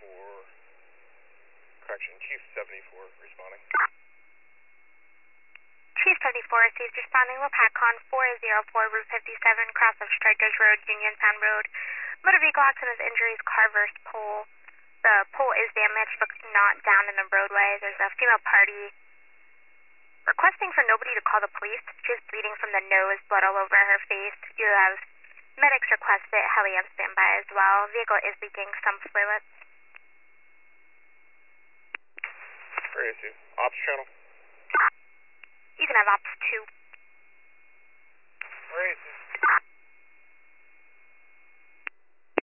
Chief 74 responding. Chief 74 is responding. Lopatcon 404, Route 57, cross of Strikers Road, Uniontown Road. Motor vehicle accident injuries, car versus pole. The pole is damaged but not down in the roadway. There's a female party requesting for nobody to call the police. She's bleeding from the nose, blood all over her face. You have medics requested, heli on standby as well. Vehicle is leaking some fluids. Radio 2, Ops channel. You can have Ops 2.